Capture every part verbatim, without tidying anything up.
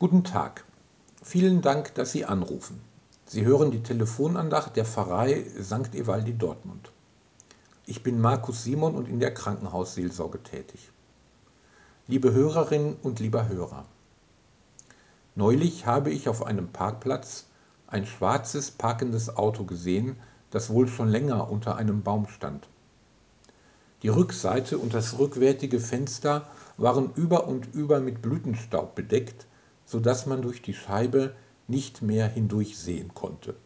Guten Tag. Vielen Dank, dass Sie anrufen. Sie hören die Telefonandacht der Pfarrei Sankt Evaldi Dortmund. Ich bin Markus Simon und in der Krankenhausseelsorge tätig. Liebe Hörerinnen und lieber Hörer, neulich habe ich auf einem Parkplatz ein schwarzes parkendes Auto gesehen, das wohl schon länger unter einem Baum stand. Die Rückseite und das rückwärtige Fenster waren über und über mit Blütenstaub bedeckt, so dass man durch die Scheibe nicht mehr hindurch sehen konnte.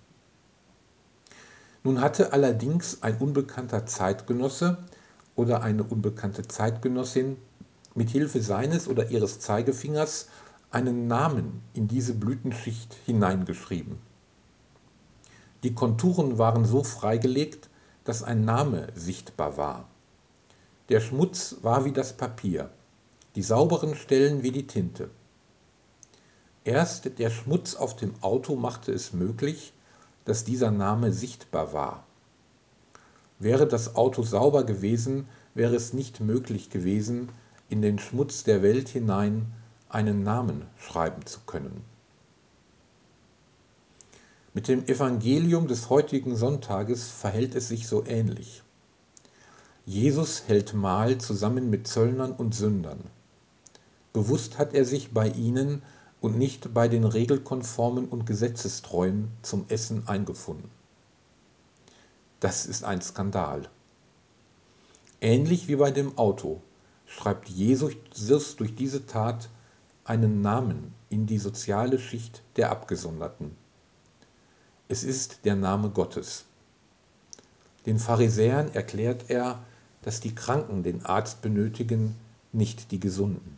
Nun hatte allerdings ein unbekannter Zeitgenosse oder eine unbekannte Zeitgenossin mit Hilfe seines oder ihres Zeigefingers einen Namen in diese Blütenschicht hineingeschrieben. Die Konturen waren so freigelegt, dass ein Name sichtbar war. Der Schmutz war wie das Papier, die sauberen Stellen wie die Tinte. Erst der Schmutz auf dem Auto machte es möglich, dass dieser Name sichtbar war. Wäre das Auto sauber gewesen, wäre es nicht möglich gewesen, in den Schmutz der Welt hinein einen Namen schreiben zu können. Mit dem Evangelium des heutigen Sonntages verhält es sich so ähnlich. Jesus hält Mahl zusammen mit Zöllnern und Sündern. Bewusst hat er sich bei ihnen und nicht bei den Regelkonformen und Gesetzestreuen zum Essen eingefunden. Das ist ein Skandal. Ähnlich wie bei dem Auto schreibt Jesus durch diese Tat einen Namen in die soziale Schicht der Abgesonderten. Es ist der Name Gottes. Den Pharisäern erklärt er, dass die Kranken den Arzt benötigen, nicht die Gesunden.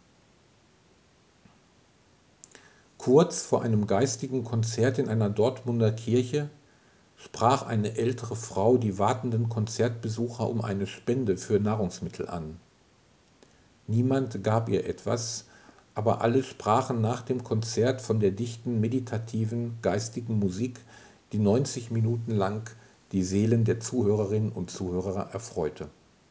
Kurz vor einem geistigen Konzert in einer Dortmunder Kirche sprach eine ältere Frau die wartenden Konzertbesucher um eine Spende für Nahrungsmittel an. Niemand gab ihr etwas, aber alle sprachen nach dem Konzert von der dichten, meditativen, geistigen Musik, die neunzig Minuten lang die Seelen der Zuhörerinnen und Zuhörer erfreute.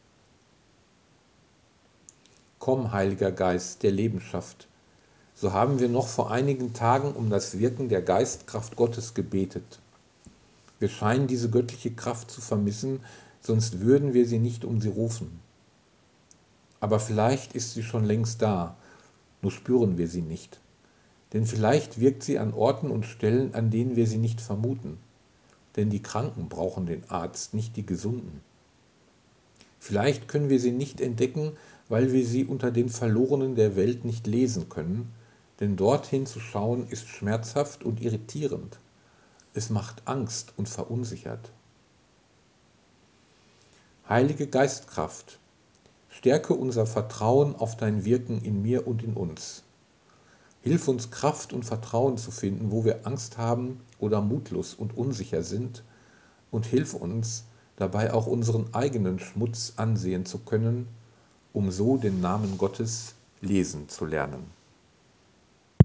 Komm, Heiliger Geist, der Leben schafft. So haben wir noch vor einigen Tagen um das Wirken der Geistkraft Gottes gebetet. Wir scheinen diese göttliche Kraft zu vermissen, sonst würden wir sie nicht um sie rufen. Aber vielleicht ist sie schon längst da, nur spüren wir sie nicht. Denn vielleicht wirkt sie an Orten und Stellen, an denen wir sie nicht vermuten. Denn die Kranken brauchen den Arzt, nicht die Gesunden. Vielleicht können wir sie nicht entdecken, weil wir sie unter den Verlorenen der Welt nicht lesen können, denn dorthin zu schauen ist schmerzhaft und irritierend. Es macht Angst und verunsichert. Heilige Geistkraft, stärke unser Vertrauen auf dein Wirken in mir und in uns. Hilf uns Kraft und Vertrauen zu finden, wo wir Angst haben oder mutlos und unsicher sind, und hilf uns, dabei auch unseren eigenen Schmutz ansehen zu können, um so den Namen Gottes lesen zu lernen.